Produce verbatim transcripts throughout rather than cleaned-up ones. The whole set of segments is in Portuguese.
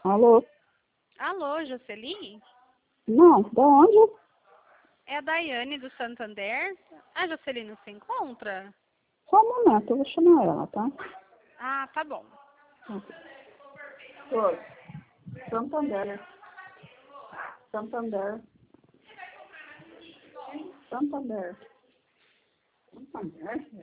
Alô? Alô, Jocely? Não, da onde? É a Daiane do Santander. A Jocely não se encontra? Só um momento, eu vou chamar ela, tá? Ah, tá bom. Oi. Santander. Santander. Santander. Santander?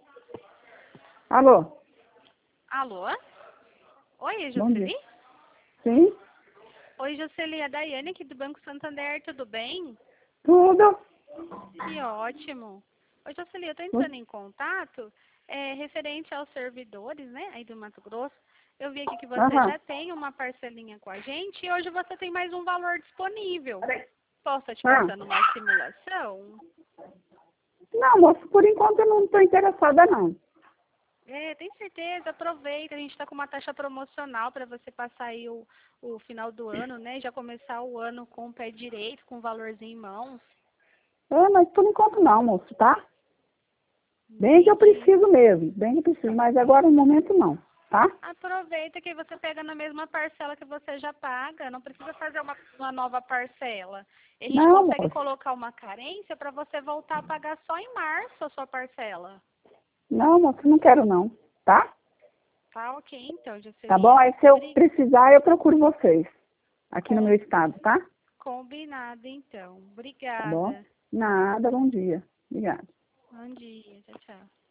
Alô? Alô? Oi, Bom dia. Jocely? Sim? Oi, Jocely, é a Daiane aqui do Banco Santander, tudo bem? Tudo? Que ótimo. Oi, Jocely, eu tô entrando em contato é, referente aos servidores, né, aí do Mato Grosso. Eu vi aqui que você Aham. já tem uma parcelinha com a gente e hoje você tem mais um valor disponível. Posso estar te Ah. passando uma simulação? Não, moço, por enquanto eu não estou interessada, não. É, tem certeza, aproveita, a gente está com uma taxa promocional para você passar aí o, o final do ano, né? Já começar o ano com o pé direito, com o valorzinho em mãos. É, mas por enquanto não, moço, tá? Bem que eu Entendi. preciso mesmo, bem que eu preciso, mas agora no momento não, tá? Aproveita que você pega na mesma parcela que você já paga, não precisa fazer uma, uma nova parcela. E a gente Não, consegue moço. colocar uma carência para você voltar a pagar só em março a sua parcela. Não, moço, não quero não, tá? Tá ok, então, Tá bom? Jocely. Aí se eu Bri- precisar, eu procuro vocês. Aqui no com- meu estado, tá? Combinado, então. Tá bom? Obrigada. Nada, bom dia. Obrigada. Bom dia. Tchau, tchau.